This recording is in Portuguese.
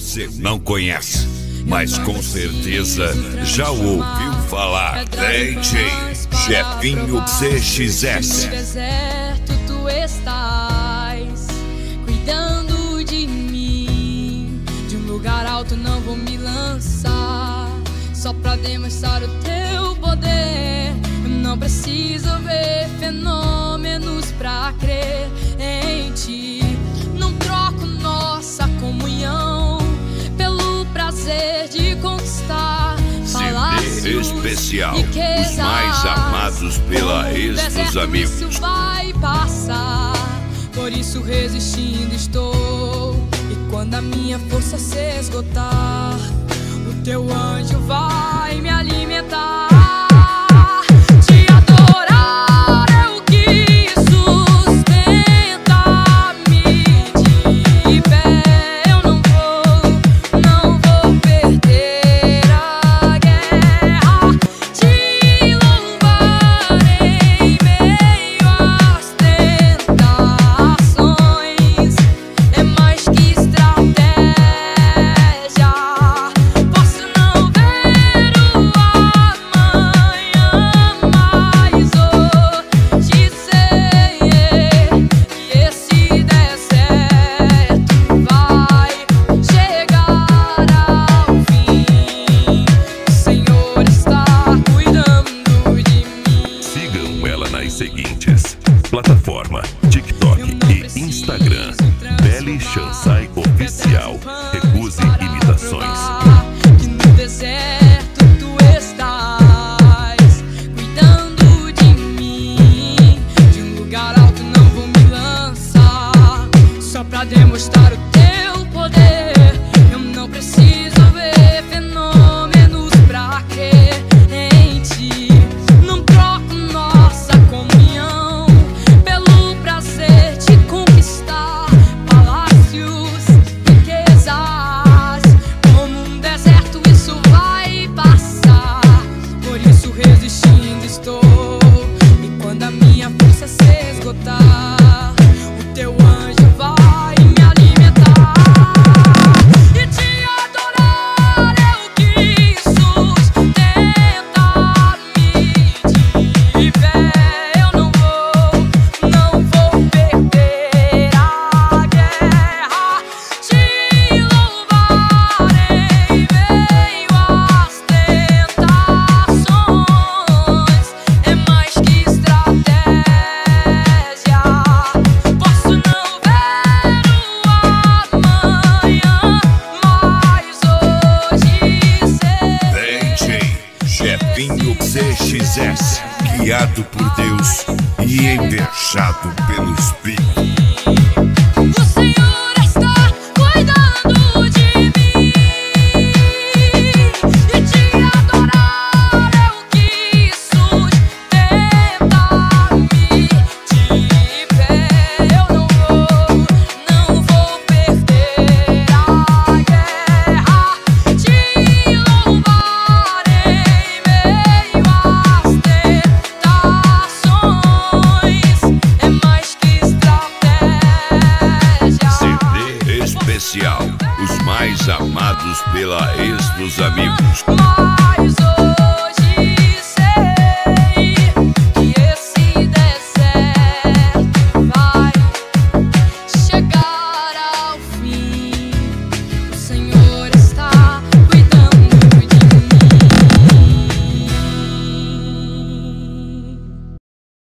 você não conhece, mas com certeza já ouviu falar. DJ Jefinho CXS. No deserto tu estás cuidando de mim. De um lugar alto não vou me lançar, só pra demonstrar o teu poder. Eu não preciso ver fenômenos pra crer em ti. Não troco nossa comunhão pelo prazer de conquistar CD especial, os mais amados pela ex dos amigos. Isso vai passar, por isso resistindo estou. E quando a minha força se esgotar, o teu anjo vai me alimentar. Seguintes: plataforma TikTok e Instagram. Belle Chansai Oficial. Recuse imitações. Que no deserto tu estás cuidando de mim. De um lugar alto não vou me lançar, só pra demonstrar o teu poder. Eu não preciso ver fenômenos pra crer em ti. Não troco nossa comunhão pelo prazer de conquistar palácios, riquezas. Como um deserto isso vai passar, por isso resistindo estou. E quando a minha força se esgotar, o teu anjo vai me alimentar. E te adorar eu quis sustentar, me de fé. Eu não vou perder a guerra. Te louvarei em meio às tentações. É mais que estratégia, posso não ver o amanhã, mas hoje sei. DJ Jefinho CXS, guiado por Deus e envejado pelo Espírito.